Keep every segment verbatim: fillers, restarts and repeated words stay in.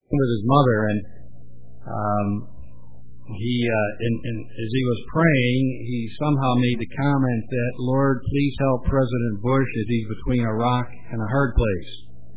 with his mother, and um, he, uh, in, in, as he was praying, he somehow made the comment that, Lord, please help President Bush as he's between a rock and a hard place.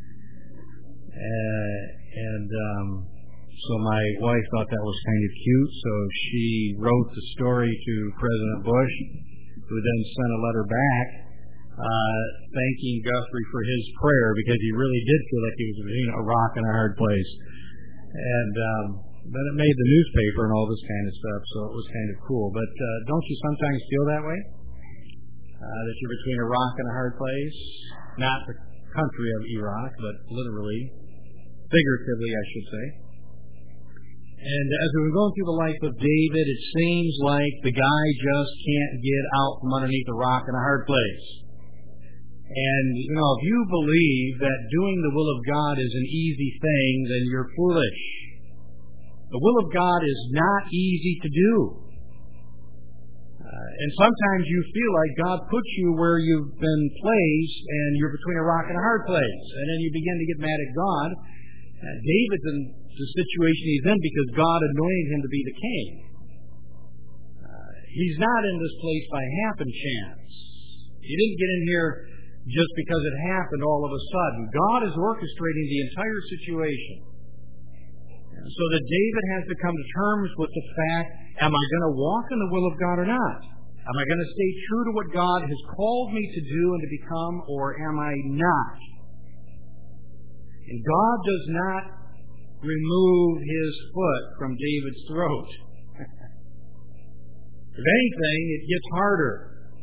Uh, and um, so my wife thought that was kind of cute, so she wrote the story to President Bush, who then sent a letter back uh, thanking Guthrie for his prayer, because he really did feel like he was between a rock and a hard place. And um, then it made the newspaper and all this kind of stuff, so it was kind of cool. But uh, don't you sometimes feel that way? Uh, that you're between a rock and a hard place? Not the country of Iraq, but literally, figuratively, I should say. And as we were going through the life of David, it seems like the guy just can't get out from underneath a rock in a hard place. And, you know, if you believe that doing the will of God is an easy thing, then you're foolish. The will of God is not easy to do. Uh, and sometimes you feel like God puts you where you've been placed and you're between a rock and a hard place. And then you begin to get mad at God. Uh, David's in the situation he's in because God anointed him to be the king. Uh, he's not in this place by happen chance. He didn't get in here just because it happened all of a sudden. God is orchestrating the entire situation. So that David has to come to terms with the fact, am I going to walk in the will of God or not? Am I going to stay true to what God has called me to do and to become, or am I not? And God does not remove his foot from David's throat. If anything, it gets harder.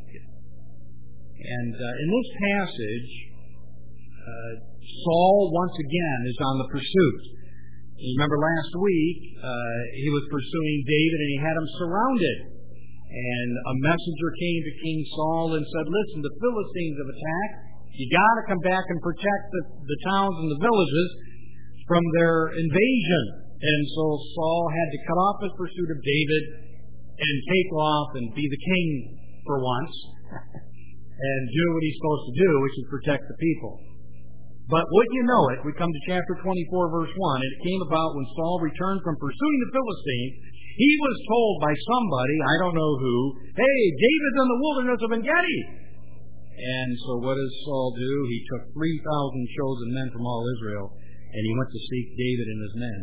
And uh, in this passage, uh, Saul once again is on the pursuit. You remember last week, uh, he was pursuing David and he had him surrounded. And a messenger came to King Saul and said, listen, the Philistines have attacked. You got to come back and protect the, the towns and the villages from their invasion. And so Saul had to cut off his pursuit of David and take off and be the king for once and do what he's supposed to do, which is protect the people. But would you know it, we come to chapter twenty-four, verse one, and it came about when Saul returned from pursuing the Philistines, he was told by somebody, I don't know who, hey, David's in the wilderness of En-Gedi. And so what does Saul do? He took three thousand chosen men from all Israel, and he went to seek David and his men.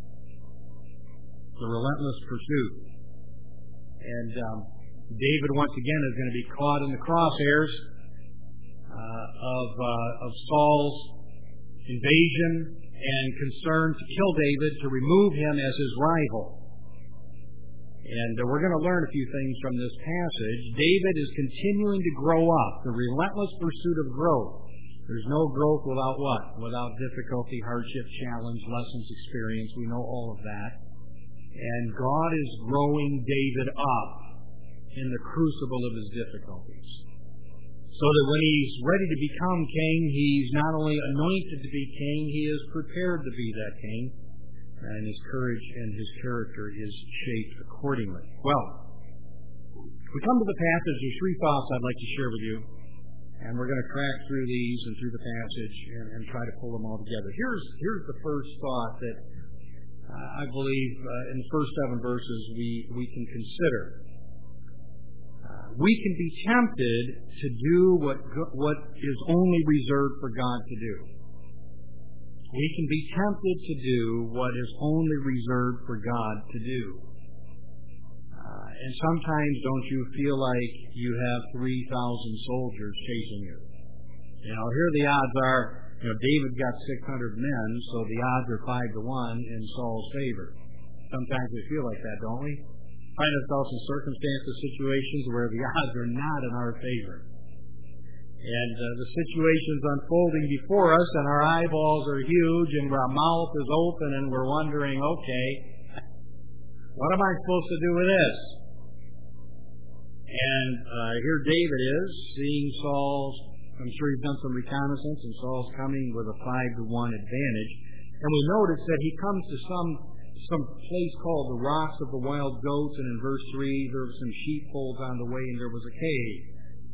The relentless pursuit. And um, David, once again, is going to be caught in the crosshairs uh, of, uh, of Saul's invasion and concern to kill David, to remove him as his rival. And uh, we're going to learn a few things from this passage. David is continuing to grow up, the relentless pursuit of growth. There's no growth without what? Without difficulty, hardship, challenge, lessons, experience. We know all of that. And God is growing David up in the crucible of his difficulties. So that when he's ready to become king, he's not only anointed to be king, he is prepared to be that king. And his courage and his character is shaped accordingly. Well, we come to the passage. There's three thoughts I'd like to share with you. And we're going to track through these and through the passage and, and try to pull them all together. Here's, here's the first thought that uh, I believe uh, in the first seven verses we, we can consider. Uh, we can be tempted to do what, what is only reserved for God to do. We can be tempted to do what is only reserved for God to do. Uh, and sometimes don't you feel like you have three thousand soldiers chasing you? You know, here the odds are, you know, David got six hundred men, so the odds are five to one in Saul's favor. Sometimes we feel like that, don't we? Find ourselves in circumstances, situations where the odds are not in our favor. And uh, the situation's unfolding before us, and our eyeballs are huge, and our mouth is open, and we're wondering, okay, what am I supposed to do with this? And uh, here David is, seeing Saul's, I'm sure he's done some reconnaissance, and Saul's coming with a five to one advantage. And we notice that he comes to some some place called the Rocks of the Wild Goats, and in verse three, there were some sheepfolds on the way, and there was a cave.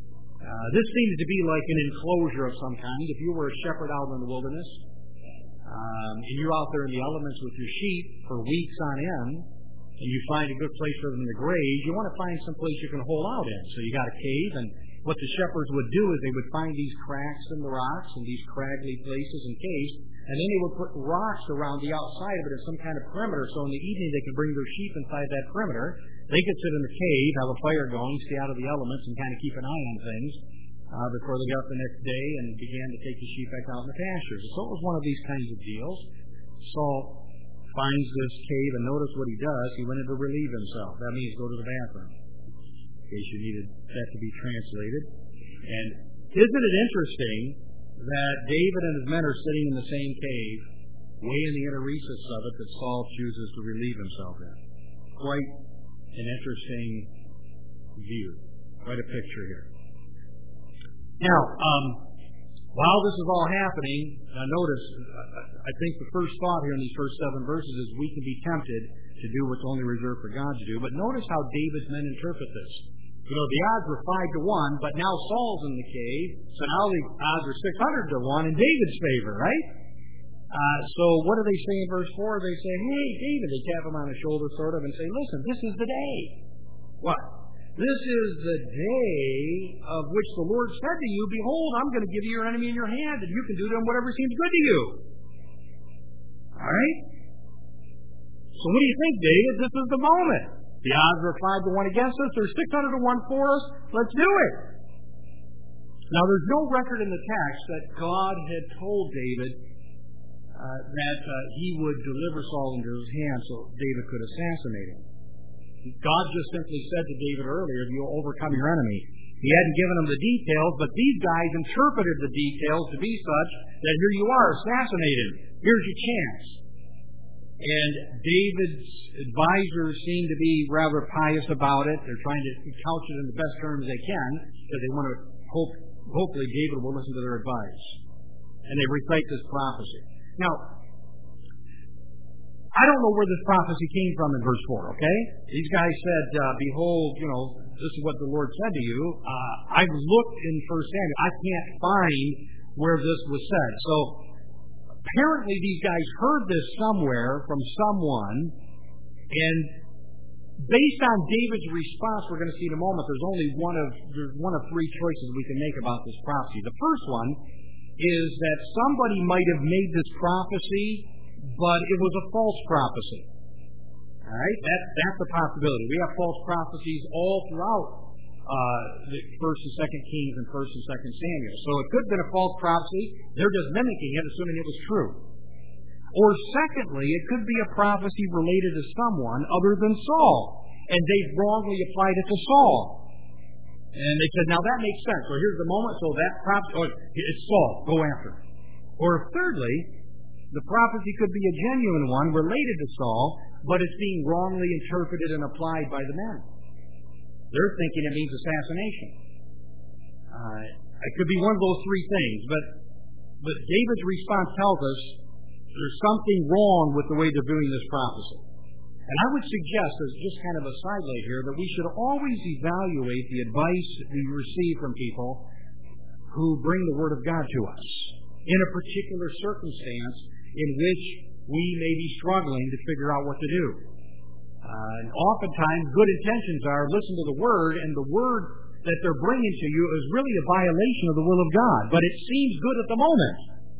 Uh, this seems to be like an enclosure of some kind. If you were a shepherd out in the wilderness, um, and you're out there in the elements with your sheep for weeks on end, and you find a good place for them to graze, you want to find some place you can hole out in. So you got a cave, and what the shepherds would do is they would find these cracks in the rocks and these craggly places and caves, and then they would put rocks around the outside of it as some kind of perimeter, so in the evening they could bring their sheep inside that perimeter. They could sit in the cave, have a fire going, stay out of the elements, and kind of keep an eye on things uh, before they got up the next day and began to take the sheep back out in the pastures. So it was one of these kinds of deals. Saul finds this cave, and notice what he does. He went in to relieve himself. That means go to the bathroom, in case you needed that to be translated. And isn't it interesting that David and his men are sitting in the same cave, way in the inner recess of it, that Saul chooses to relieve himself in? Quite an interesting view. Quite a picture here. Now, um, while this is all happening, uh, notice, uh, I think the first thought here in these first seven verses is we can be tempted to do what's only reserved for God to do. But notice how David's men interpret this. You know, the odds were five to one, but now Saul's in the cave, so now the odds are six hundred to one in David's favor, right? Uh, so what do they say in verse four? They say, hey, David, they tap him on the shoulder sort of and say, listen, this is the day. What? This is the day of which the Lord said to you, behold, I'm going to give you your enemy in your hand, and you can do to him whatever seems good to you. All right? So what do you think, David? This is the moment. The odds are five to one against us. There's six hundred to one for us. Let's do it. Now, there's no record in the text that God had told David uh, that uh, he would deliver Saul into his hand so David could assassinate him. God just simply said to David earlier, you'll overcome your enemy. He hadn't given him the details, but these guys interpreted the details to be such that here you are, assassinated. Here's your chance. And David's advisors seem to be rather pious about it. They're trying to couch it in the best terms they can, because they want to hope, hopefully David will listen to their advice. And they recite this prophecy. Now, I don't know where this prophecy came from in verse four, okay? These guys said, uh, behold, you know, this is what the Lord said to you. Uh, I've looked in First Samuel. I can't find where this was said. So, apparently these guys heard this somewhere from someone, and based on David's response, we're going to see in a moment, there's only one of there's one of three choices we can make about this prophecy. The first one is that somebody might have made this prophecy, but it was a false prophecy. All right, that, that's a possibility. We have false prophecies all throughout uh, the First and Second Kings and First and Second Samuel. So it could have been a false prophecy. They're just mimicking it, assuming it was true. Or secondly, it could be a prophecy related to someone other than Saul, and they've wrongly applied it to Saul. And they said, now that makes sense. So here's the moment. So that prophecy, oh, it's Saul. Go after it. Or thirdly, the prophecy could be a genuine one related to Saul, but it's being wrongly interpreted and applied by the men. They're thinking it means assassination. Uh, it could be one of those three things, but but David's response tells us there's something wrong with the way they're viewing this prophecy. And I would suggest, as just kind of a sidelight here, that we should always evaluate the advice that we receive from people who bring the Word of God to us in a particular circumstance in which we may be struggling to figure out what to do. Uh, and oftentimes, good intentions are listen to the Word, and the Word that they're bringing to you is really a violation of the will of God. But it seems good at the moment.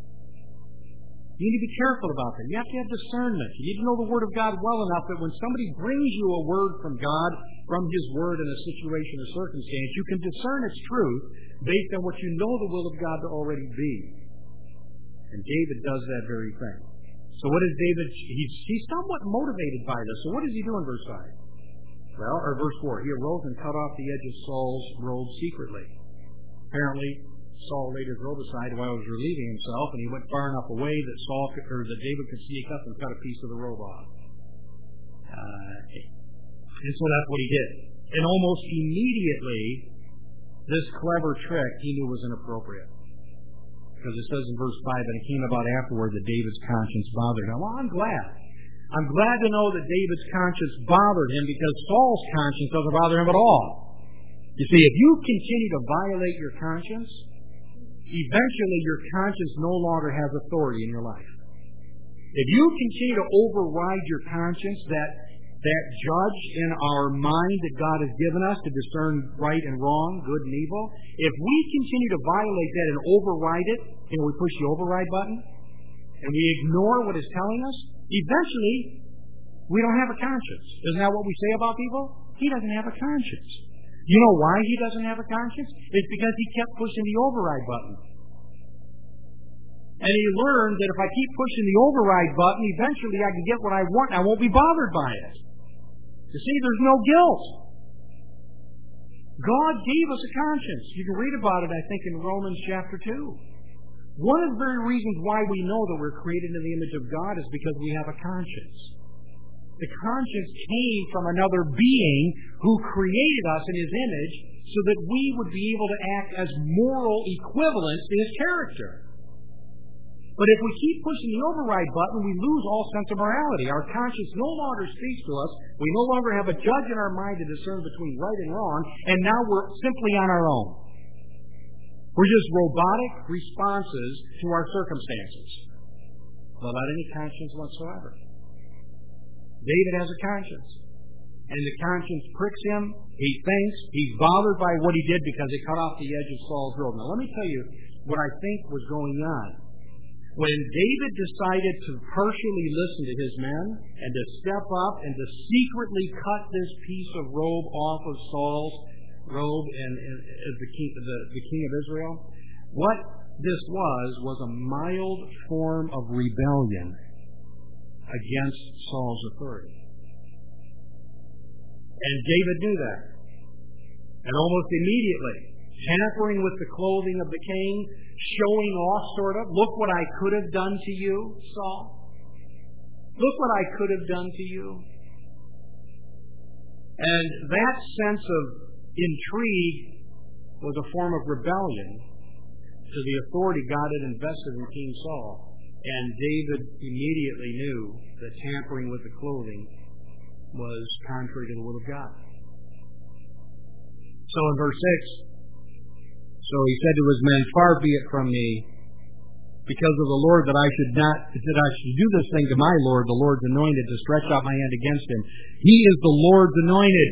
You need to be careful about that. You have to have discernment. You need to know the Word of God well enough that when somebody brings you a word from God, from His Word in a situation or circumstance, you can discern its truth based on what you know the will of God to already be. And David does that very thing. So what is David? He's, he's somewhat motivated by this. So what does he do in verse five? Well, or verse four. He arose and cut off the edge of Saul's robe secretly. Apparently, Saul laid his robe aside while he was relieving himself, and he went far enough away that Saul could, or that David could sneak up and cut a piece of the robe off. Uh, and so that's what he did. And almost immediately, this clever trick he knew was inappropriate. Because it says in verse five, and it came about afterward that David's conscience bothered him. Well, I'm glad. I'm glad to know that David's conscience bothered him, because Saul's conscience doesn't bother him at all. You see, if you continue to violate your conscience, eventually your conscience no longer has authority in your life. If you continue to override your conscience, that that judge in our mind that God has given us to discern right and wrong, good and evil, if we continue to violate that and override it, and we push the override button, and we ignore what it's telling us, eventually we don't have a conscience. Isn't that what we say about people? He doesn't have a conscience. You know why he doesn't have a conscience? It's because he kept pushing the override button. And he learned that if I keep pushing the override button, eventually I can get what I want and I won't be bothered by it. You see, there's no guilt. God gave us a conscience. You can read about it, I think, in Romans chapter two. One of the very reasons why we know that we're created in the image of God is because we have a conscience. The conscience came from another being who created us in His image so that we would be able to act as moral equivalents to His character. But if we keep pushing the override button, we lose all sense of morality. Our conscience no longer speaks to us. We no longer have a judge in our mind to discern between right and wrong, and now we're simply on our own. We're just robotic responses to our circumstances, without any conscience whatsoever. David has a conscience, and the conscience pricks him. He thinks he's bothered by what he did because it cut off the edge of Saul's robe. Now let me tell you what I think was going on. When David decided to partially listen to his men and to step up and to secretly cut this piece of robe off of Saul's robe and, and as the king, the, the king of Israel, what this was was a mild form of rebellion against Saul's authority. And David knew that. And almost immediately, tampering with the clothing of the king, showing off sort of, look what I could have done to you, Saul. Look what I could have done to you. And that sense of intrigue was a form of rebellion to the authority God had invested in King Saul. And David immediately knew that tampering with the clothing was contrary to the will of God. So in verse six, so he said to his men, far be it from me, because of the Lord, that I should not, that I should do this thing to my Lord, the Lord's anointed, to stretch out my hand against him. He is the Lord's anointed.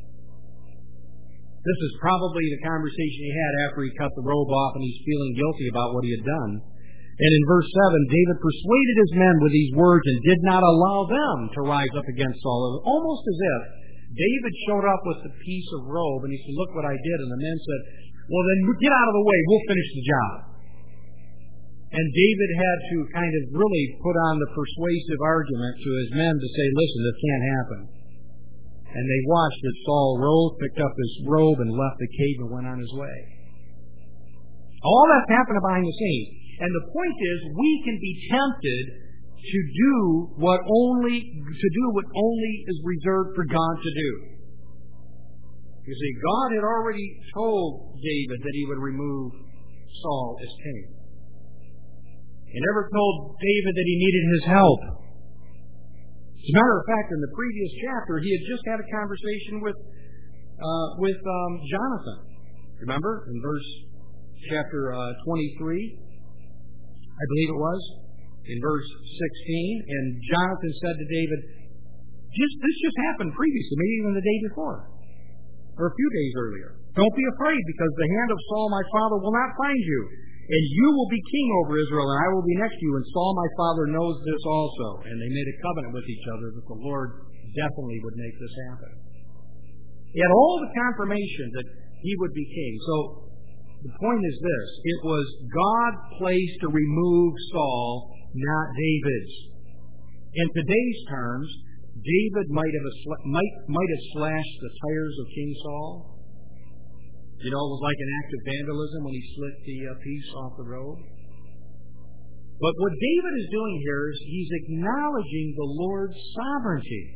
This is probably the conversation he had after he cut the robe off and he's feeling guilty about what he had done. And in verse seven, David persuaded his men with these words and did not allow them to rise up against Saul. It was almost as if David showed up with the piece of robe and he said, look what I did. And the men said, well, then get out of the way. We'll finish the job. And David had to kind of really put on the persuasive argument to his men to say, listen, this can't happen. And they watched as Saul rose, picked up his robe, and left the cave and went on his way. All that's happening behind the scenes. And the point is, we can be tempted to do what only to do what only is reserved for God to do. You see, God had already told David that he would remove Saul as king. He never told David that he needed his help. As a matter of fact, in the previous chapter, he had just had a conversation with uh, with um, Jonathan. Remember, in verse chapter uh, twenty-three, I believe it was, in verse sixteen, and Jonathan said to David, "Just this just happened previously, maybe even the day before, or a few days earlier. Don't be afraid, because the hand of Saul my father will not find you. And you will be king over Israel, and I will be next to you. And Saul my father knows this also." And they made a covenant with each other that the Lord definitely would make this happen. He had all the confirmation that he would be king. So the point is this: it was God's place to remove Saul, not David's. In today's terms, David might have might might have slashed the tires of King Saul. You know, it was like an act of vandalism when he slit the uh, piece off the robe. But what David is doing here is he's acknowledging the Lord's sovereignty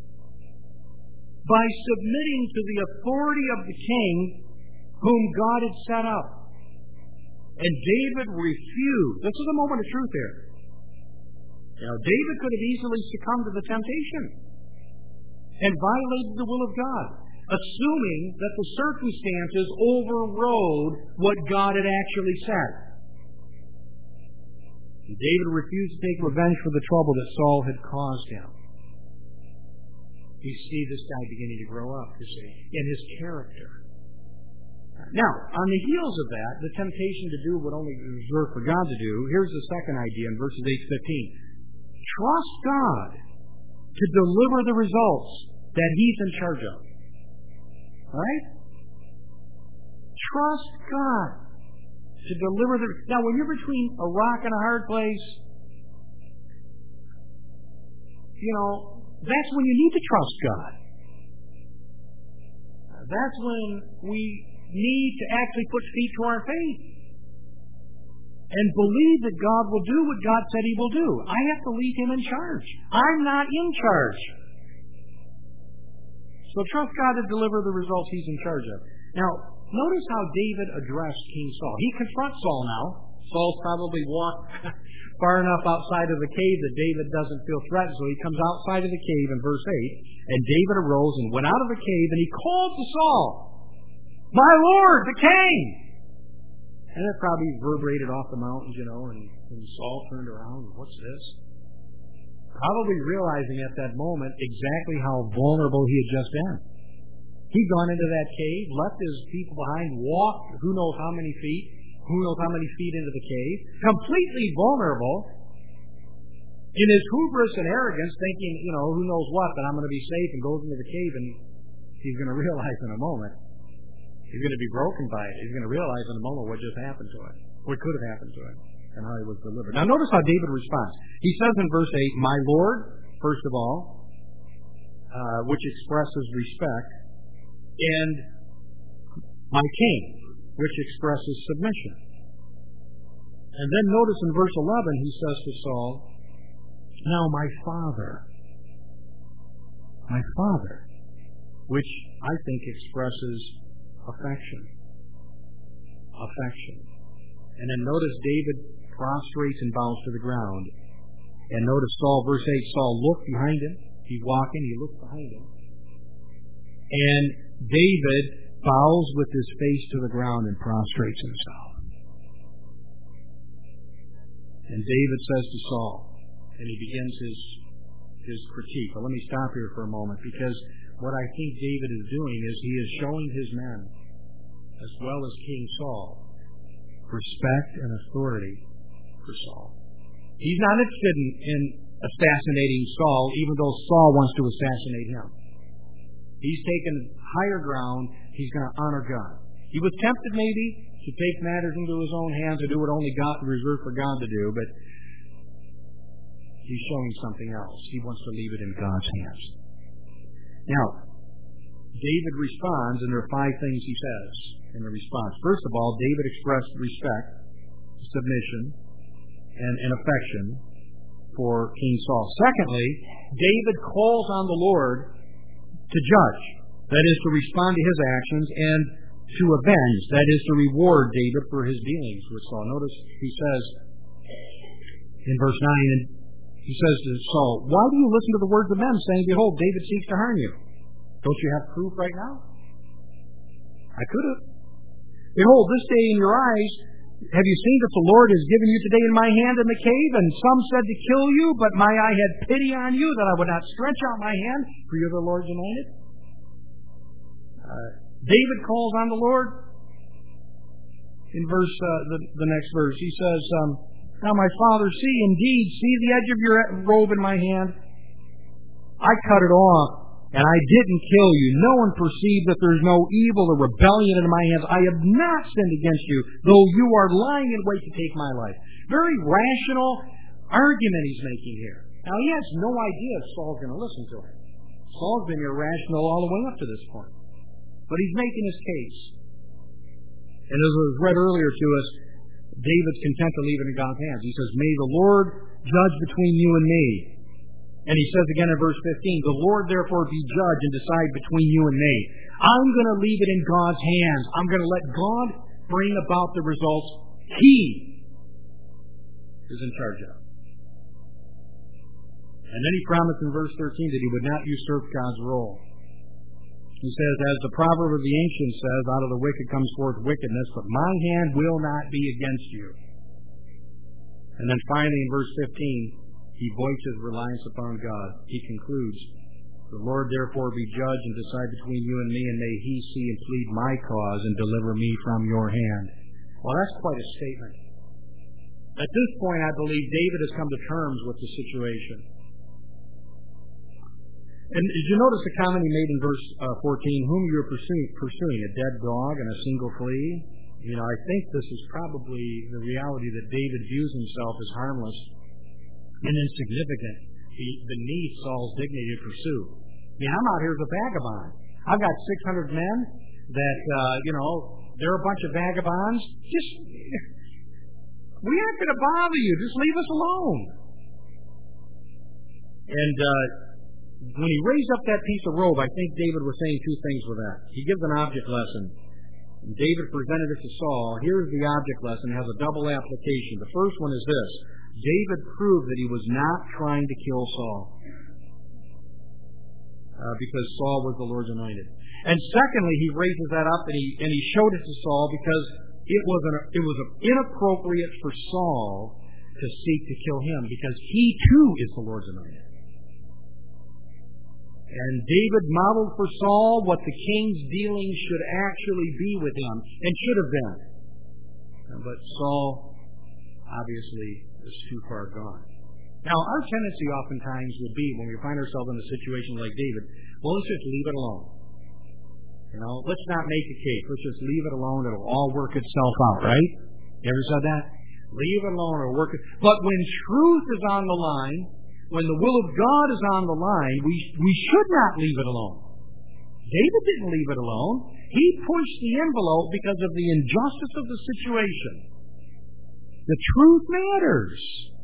by submitting to the authority of the king whom God had set up. And David refused. This is a moment of truth here. Now, David could have easily succumbed to the temptation and violated the will of God, assuming that the circumstances overrode what God had actually said. David refused to take revenge for the trouble that Saul had caused him. You see this guy beginning to grow up, you see, in his character. Now, on the heels of that, the temptation to do what only is reserved for God to do, here's the second idea in verses eight to fifteen. Trust God to deliver the results that He's in charge of. All right? Trust God to deliver the... Now, when you're between a rock and a hard place, you know, that's when you need to trust God. That's when we need to actually put feet to our faith and believe that God will do what God said He will do. I have to leave Him in charge. I'm not in charge. So trust God to deliver the results He's in charge of. Now, notice how David addressed King Saul. He confronts Saul now. Saul's probably walked far enough outside of the cave that David doesn't feel threatened, so he comes outside of the cave in verse eight, and David arose and went out of the cave, and he called to Saul, "My Lord, the king!" And it probably reverberated off the mountains, you know, and, and Saul turned around, "What's this?" Probably realizing at that moment exactly how vulnerable he had just been. He'd gone into that cave, left his people behind, walked who knows how many feet, who knows how many feet into the cave, completely vulnerable, in his hubris and arrogance, thinking, you know, who knows what, that I'm going to be safe, and goes into the cave, and he's going to realize in a moment, he's going to be broken by it. He's going to realize in a moment what just happened to him, what could have happened to him, and how he was delivered. Now notice how David responds. He says in verse eight, "My Lord," first of all, uh, which expresses respect, and "my King," which expresses submission. And then notice in verse eleven, he says to Saul, "Now my Father," my Father, which I think expresses affection. Affection. And then notice David prostrates and bows to the ground. And notice Saul, verse eight, Saul looked behind him. He's walking, he looks behind him. And David bows with his face to the ground and prostrates himself. And David says to Saul, and he begins his his critique. But let me stop here for a moment, because what I think David is doing is he is showing his men, as well as King Saul, respect and authority for Saul. He's not interested in, in assassinating Saul, even though Saul wants to assassinate him. He's taken higher ground. He's going to honor God. He was tempted maybe to take matters into his own hands and do what only God reserved for God to do, but he's showing something else. He wants to leave it in God's hands. Now, David responds, and there are five things he says in the response. First of all, David expressed respect, submission, and, and affection for King Saul. Secondly, David calls on the Lord to judge, that is, to respond to his actions, and to avenge, that is, to reward David for his dealings with Saul. Notice he says in verse nine, and he says to Saul, "Why do you listen to the words of men, saying, Behold, David seeks to harm you? Don't you have proof right now? I could have. Behold, this day in your eyes, have you seen that the Lord has given you today in my hand in the cave? And some said to kill you, but my eye had pity on you, that I would not stretch out my hand, for you're the Lord's anointed." Uh, David calls on the Lord. In verse, uh, the, the next verse, he says, um, "Now my father, see, indeed, see the edge of your robe in my hand. I cut it off, and I didn't kill you. No one perceived that there's no evil or rebellion in my hands. I have not sinned against you, though you are lying in wait to take my life." Very rational argument he's making here. Now, he has no idea if Saul's going to listen to him. Saul's been irrational all the way up to this point. But he's making his case. And as was read earlier to us, David's content to leave it in God's hands. He says, "May the Lord judge between you and me." And he says again in verse fifteen, "The Lord therefore be judge and decide between you and me." I'm going to leave it in God's hands. I'm going to let God bring about the results He is in charge of. And then he promised in verse thirteen that he would not usurp God's role. He says, as the proverb of the ancients says, out of the wicked comes forth wickedness, but my hand will not be against you. And then finally in verse fifteen, he voices reliance upon God. He concludes, "The Lord therefore be judge and decide between you and me, and may he see and plead my cause and deliver me from your hand." Well, that's quite a statement. At this point, I believe David has come to terms with the situation. And did you notice the comment he made in verse uh, fourteen, "Whom you are pursuing, pursuing, a dead dog and a single flea?" You know, I think this is probably the reality that David views himself as harmless and insignificant beneath Saul's dignity to pursue. I mean, I'm out here as a vagabond. I've got six hundred men that, uh, you know, they're a bunch of vagabonds. Just, we aren't going to bother you. Just leave us alone. And uh, when he raised up that piece of robe, I think David was saying two things with that. He gives an object lesson. And David presented it to Saul. Here's the object lesson. It has a double application. The first one is this. David proved that he was not trying to kill Saul. Uh, because Saul was the Lord's anointed. And secondly, he raises that up and he and he showed it to Saul because it was an, it was inappropriate for Saul to seek to kill him because he too is the Lord's anointed. And David modeled for Saul what the king's dealings should actually be with him and should have been. But Saul obviously is too far gone. Now, our tendency oftentimes would be when we find ourselves in a situation like David, well, let's just leave it alone. You know, let's not make a case. Let's just leave it alone. It'll all work itself out, right? You ever said that? Leave it alone. It'll work. But when truth is on the line, when the will of God is on the line, we we should not leave it alone. David didn't leave it alone. He pushed the envelope because of the injustice of the situation. The truth matters.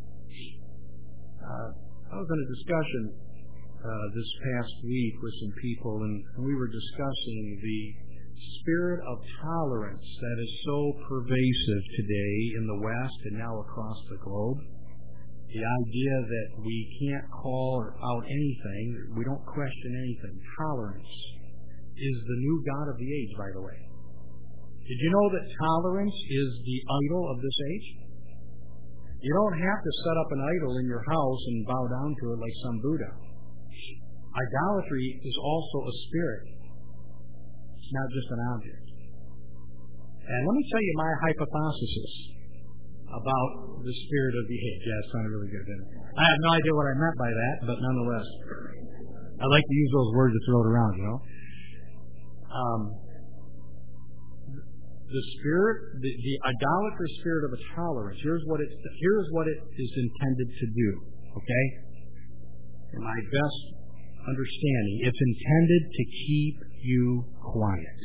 Uh, I was in a discussion uh, this past week with some people, and, and we were discussing the spirit of tolerance that is so pervasive today in the West and now across the globe. The idea that we can't call out anything, we don't question anything. Tolerance is the new god of the age, by the way. Did you know that tolerance is the idol of this age? You don't have to set up an idol in your house and bow down to it like some Buddha. Idolatry is also a spirit. It's not just an object. And let me tell you my hypothesis about the spirit of the age. Yeah, it sounded really good, didn't it? I have no idea what I meant by that, but nonetheless, I like to use those words to throw it around, you know. Um, the spirit, the, the idolatrous spirit of a tolerance. Here's what it. Here's what it is intended to do. Okay, in my best understanding, it's intended to keep you quiet.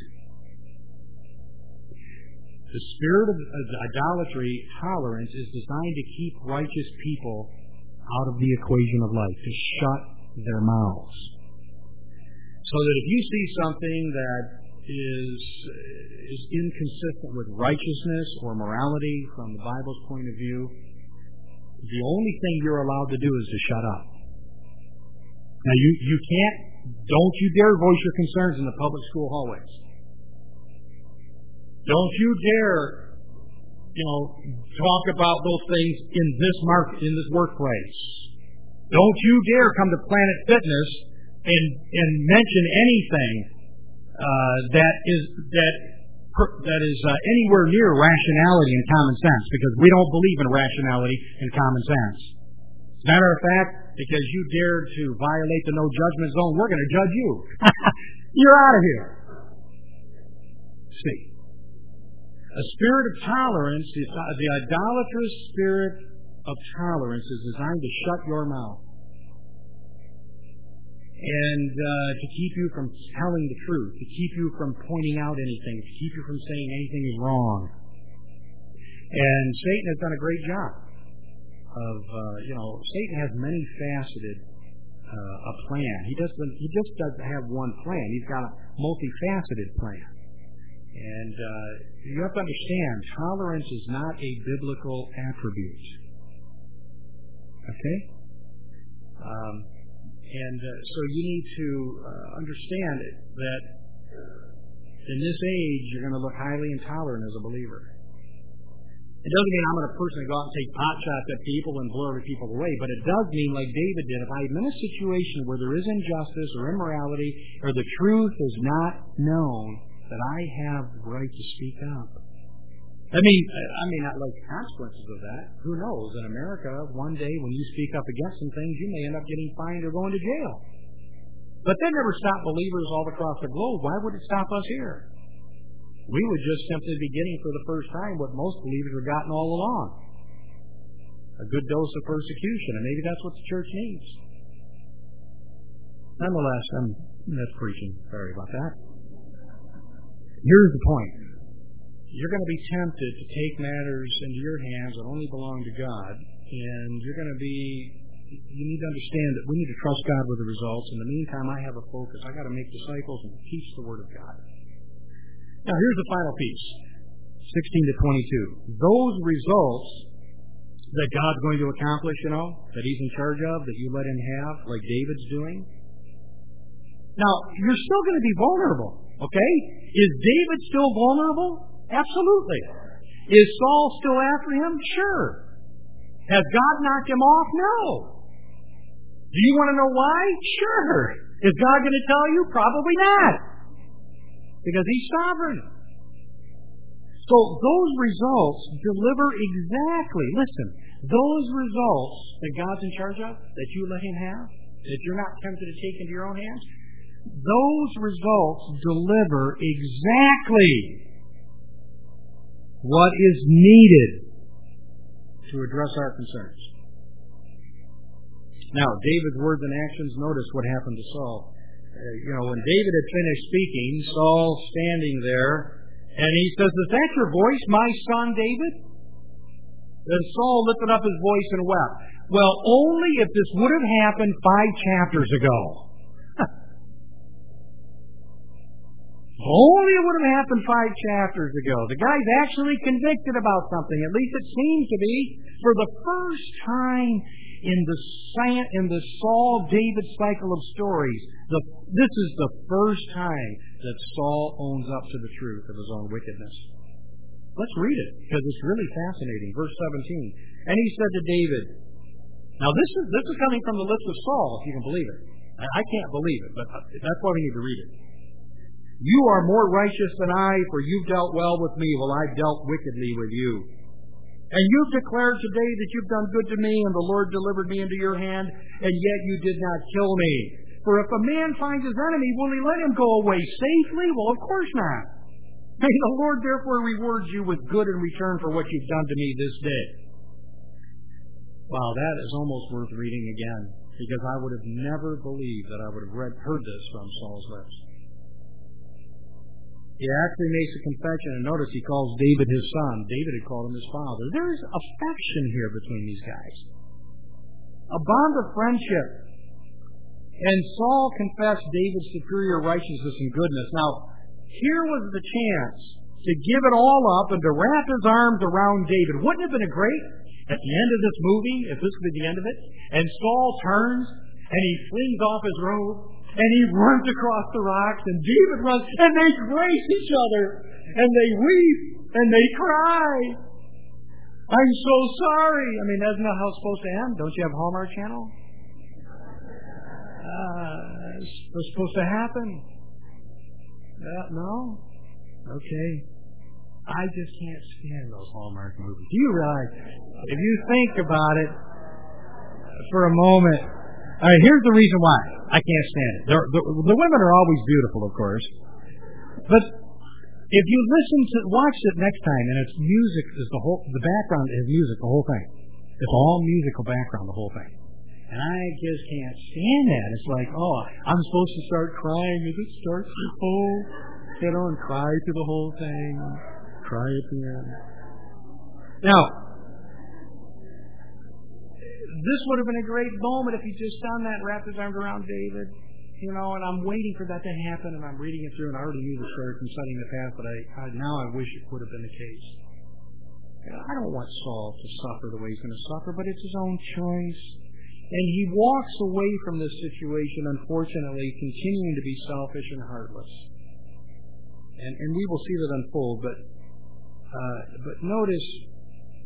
The spirit of idolatry, tolerance, is designed to keep righteous people out of the equation of life, to shut their mouths. So that if you see something that is, is inconsistent with righteousness or morality from the Bible's point of view, the only thing you're allowed to do is to shut up. Now, you, you can't, don't you dare voice your concerns in the public school hallways. Don't you dare, you know, talk about those things in this market, in this workplace. Don't you dare come to Planet Fitness and and mention anything uh, that is that that is uh, anywhere near rationality and common sense, because we don't believe in rationality and common sense. As a matter of fact, because you dared to violate the no judgment zone, we're going to judge you. You're out of here. See. A spirit of tolerance, the, the idolatrous spirit of tolerance is designed to shut your mouth and uh, to keep you from telling the truth, to keep you from pointing out anything, to keep you from saying anything is wrong. And Satan has done a great job of, uh, you know, Satan has many faceted uh, a plan. He doesn't. He just doesn't have one plan. He's got a multifaceted plan. And uh, you have to understand, tolerance is not a biblical attribute. Okay? Um, and uh, so you need to uh, understand that in this age, you're going to look highly intolerant as a believer. It doesn't mean I'm going to personally go out and take pot shots at people and blow other people away, but it does mean, like David did, if I'm in a situation where there is injustice or immorality or the truth is not known, that I have the right to speak up. I mean, I mean, not like consequences of that. Who knows? In America, one day when you speak up against some things, you may end up getting fined or going to jail. But that never stopped believers all across the globe. Why would it stop us here? We would just simply be getting for the first time what most believers have gotten all along. A good dose of persecution, and maybe that's what the church needs. Nonetheless, I'm, that's preaching. Sorry about that. Here's the point. You're going to be tempted to take matters into your hands that only belong to God, and you're going to be, you need to understand that we need to trust God with the results. In the meantime, I have a focus. I've got to make disciples and teach the Word of God. Now, here's the final piece, sixteen to twenty-two. Those results that God's going to accomplish, you know, that He's in charge of, that you let Him have, like David's doing. Now, you're still going to be vulnerable, okay? Is David still vulnerable? Absolutely. Is Saul still after him? Sure. Has God knocked him off? No. Do you want to know why? Sure. Is God going to tell you? Probably not. Because He's sovereign. So those results deliver exactly, listen, those results that God's in charge of, that you let Him have, that you're not tempted to take into your own hands, those results deliver exactly what is needed to address our concerns. Now, David's words and actions, notice what happened to Saul. Uh, you know, when David had finished speaking, Saul standing there, and he says, "Is that your voice, my son David?" Then Saul lifted up his voice and wept. Well, only if this would have happened five chapters ago. Only it would have happened five chapters ago. The guy's actually convicted about something. At least it seems to be. For the first time in the in the Saul-David cycle of stories, the, this is the first time that Saul owns up to the truth of his own wickedness. Let's read it, because it's really fascinating. Verse seventeen. And he said to David, now this is this is coming from the lips of Saul, if you can believe it. I, I can't believe it, but that's why we need to read it. You are more righteous than I, for you've dealt well with me, while I've dealt wickedly with you. And you've declared today that you've done good to me, and the Lord delivered me into your hand, and yet you did not kill me. For if a man finds his enemy, will he let him go away safely? Well, of course not. May the Lord therefore reward you with good in return for what you've done to me this day. Wow, that is almost worth reading again, because I would have never believed that I would have read, heard this from Saul's lips. He actually makes a confession, and notice he calls David his son. David had called him his father. There is affection here between these guys. A bond of friendship. And Saul confessed David's superior righteousness and goodness. Now, here was the chance to give it all up and to wrap his arms around David. Wouldn't it have been a great, at the end of this movie, if this would be the end of it, and Saul turns and he flings off his robe, and he runs across the rocks, and David runs, and they embrace each other, and they weep, and they cry. I'm so sorry. I mean, isn't that how it's supposed to end? Don't you have Hallmark Channel? Uh, it's supposed to happen. Uh, no? Okay. I just can't stand those Hallmark movies. Do you realize, if you think about it for a moment, all right, here's the reason why I can't stand it. The, the, the women are always beautiful, of course. But if you listen to, watch it next time, and it's music, is the whole, the background is music, the whole thing. It's all musical background, the whole thing. And I just can't stand that. It's like, oh, I'm supposed to start crying as it starts to oh, you know, and cry through the whole thing, cry at the end. Now, this would have been a great moment if he just done that, wrapped his arms around David, you know, and I'm waiting for that to happen, and I'm reading it through, and I already knew the story from studying the past, but I, I now I wish it would have been the case. You know, I don't want Saul to suffer the way he's going to suffer, but it's his own choice. And he walks away from this situation, unfortunately, continuing to be selfish and heartless. And, and we will see that unfold, but uh, but notice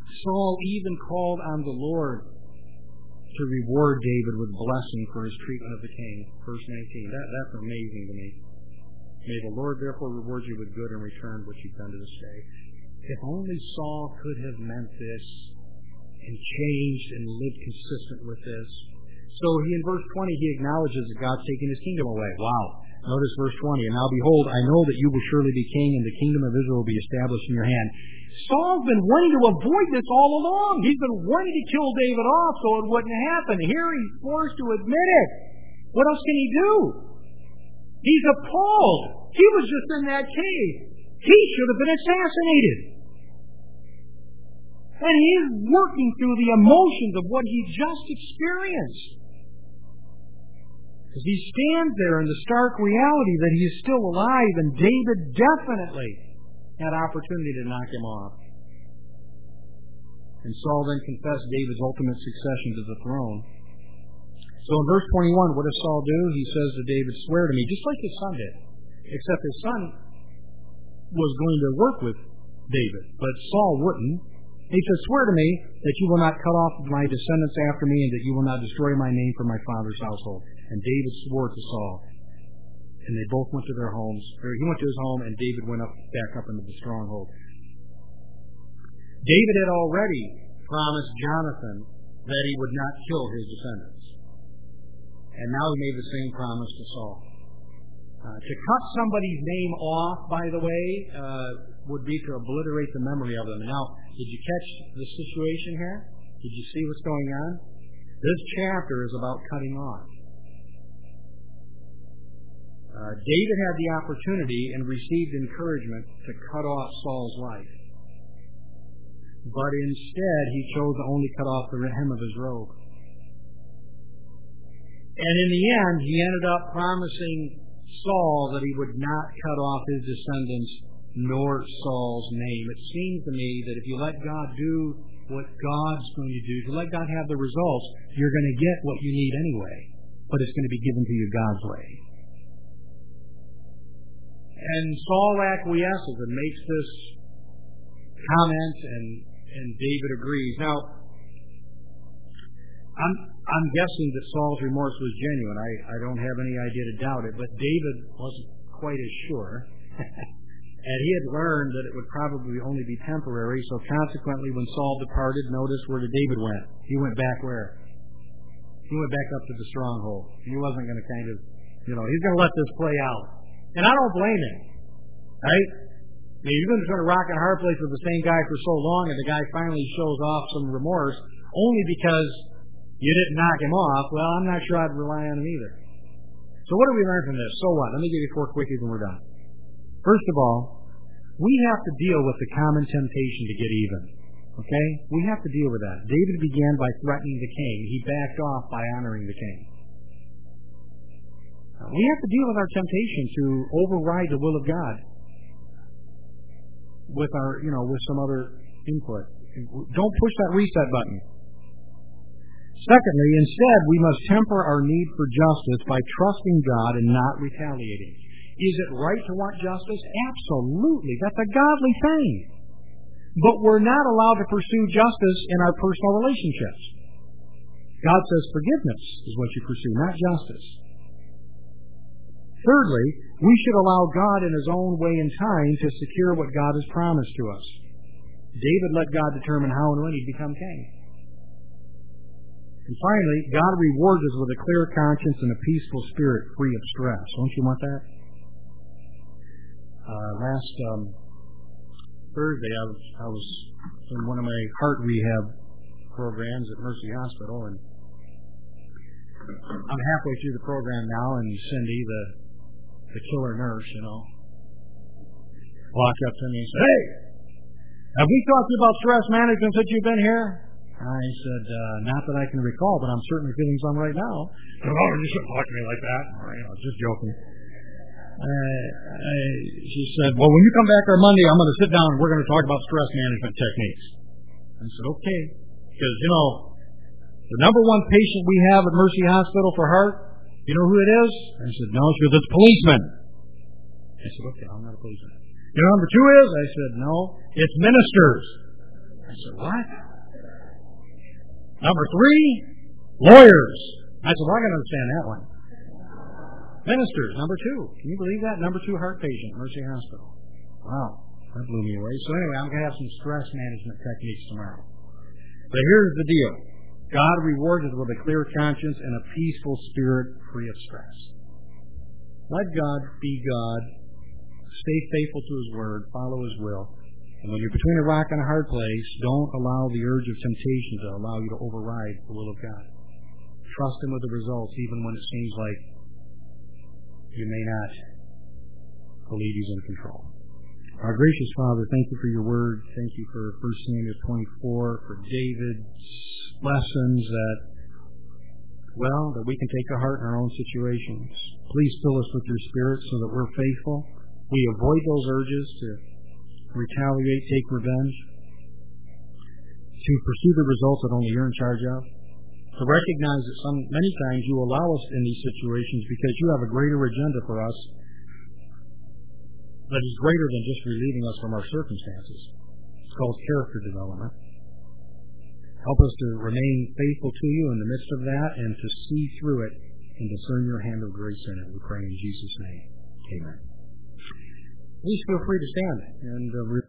Saul even called on the Lord to reward David with blessing for his treatment of the king. Verse nineteen. That, that's amazing to me. May the Lord therefore reward you with good in return what you've done to this day. If only Saul could have meant this and changed and lived consistent with this. So he, in verse twenty, he acknowledges that God's taking his kingdom away. Wow. Notice verse twenty. And now behold, I know that you will surely be king, and the kingdom of Israel will be established in your hand. Saul's been wanting to avoid this all along. He's been wanting to kill David off so it wouldn't happen. Here he's forced to admit it. What else can he do? He's appalled. He was just in that cave. He should have been assassinated. And he's working through the emotions of what he just experienced. As he stands there in the stark reality that he is still alive, and David definitely had opportunity to knock him off. And Saul then confessed David's ultimate succession to the throne. So in verse twenty-one, what does Saul do? He says to David, swear to me, just like his son did. Except his son was going to work with David, but Saul wouldn't. He says, swear to me that you will not cut off my descendants after me, and that you will not destroy my name from my father's household. And David swore to Saul. And they both went to their homes. Or he went to his home, and David went up back up into the stronghold. David had already promised Jonathan that he would not kill his descendants. And now he made the same promise to Saul. Uh, to cut somebody's name off, by the way, uh, would be to obliterate the memory of them. Now, did you catch the situation here? Did you see what's going on? This chapter is about cutting off. Uh, David had the opportunity and received encouragement to cut off Saul's life. But instead, he chose to only cut off the hem of his robe. And in the end, he ended up promising Saul that he would not cut off his descendants nor Saul's name. It seems to me that if you let God do what God's going to do, if you let God have the results, you're going to get what you need anyway. But it's going to be given to you God's way. And Saul acquiesces and makes this comment, and, and David agrees. Now, I'm, I'm guessing that Saul's remorse was genuine. I, I don't have any idea to doubt it, but David wasn't quite as sure. And he had learned that it would probably only be temporary, so consequently when Saul departed, notice where did David went? He went back where? He went back up to the stronghold. He wasn't going to kind of, you know, he's going to let this play out. And I don't blame him. Right? I mean, you've been sort of rock and hard place with the same guy for so long, and the guy finally shows off some remorse only because you didn't knock him off. Well, I'm not sure I'd rely on him either. So what do we learn from this? So what? Let me give you four quickies and we're done. First of all, we have to deal with the common temptation to get even. Okay? We have to deal with that. David began by threatening the king. He backed off by honoring the king. We have to deal with our temptation to override the will of God with our, you know, with some other input. Don't push that reset button. Secondly, instead, we must temper our need for justice by trusting God and not retaliating. Is it right to want justice? Absolutely. That's a godly thing. But we're not allowed to pursue justice in our personal relationships. God says forgiveness is what you pursue, not justice. Thirdly, we should allow God in His own way and time to secure what God has promised to us. David let God determine how and when he'd become king. And finally, God rewards us with a clear conscience and a peaceful spirit free of stress. Don't you want that? Uh, last um, Thursday, I was, I was in one of my heart rehab programs at Mercy Hospital, and I'm halfway through the program now, and Cindy, the the killer nurse, you know, walked up to me and said, "Hey, have we talked to you about stress management since you've been here?" I said, uh, "Not that I can recall, but I'm certainly feeling some right now." "Oh, you shouldn't talk to me like that." I was just joking. Uh, I, she said, "Well, when you come back on Monday, I'm going to sit down and we're going to talk about stress management techniques." I said, "Okay," because you know, the number one patient we have at Mercy Hospital for heart, you know who it is? I said, "No." She goes, "It's policemen." I said, "Okay, I'm not a policeman." "You know who number two is?" I said, "No, it's ministers." I said, what? Number three, lawyers. I said, well, I can understand that one. Ministers, number two. Can you believe that? Number two heart patient, Mercy Hospital. Wow, that blew me away. So anyway, I'm going to have some stress management techniques tomorrow. But here's the deal. God rewards us with a clear conscience and a peaceful spirit free of stress. Let God be God. Stay faithful to His Word. Follow His will. And when you're between a rock and a hard place, don't allow the urge of temptation to allow you to override the will of God. Trust Him with the results, even when it seems like you may not believe He's in control. Our gracious Father, thank you for your word. Thank you for First Samuel twenty-four, for David's lessons that, well, that we can take to heart in our own situations. Please fill us with your Spirit so that we're faithful. We avoid those urges to retaliate, take revenge, to pursue the results that only you're in charge of, to recognize that some many times you allow us in these situations because you have a greater agenda for us that is greater than just relieving us from our circumstances. It's called character development. Help us to remain faithful to you in the midst of that and to see through it and discern your hand of grace in it. We pray in Jesus' name. Amen. Please feel free to stand and uh,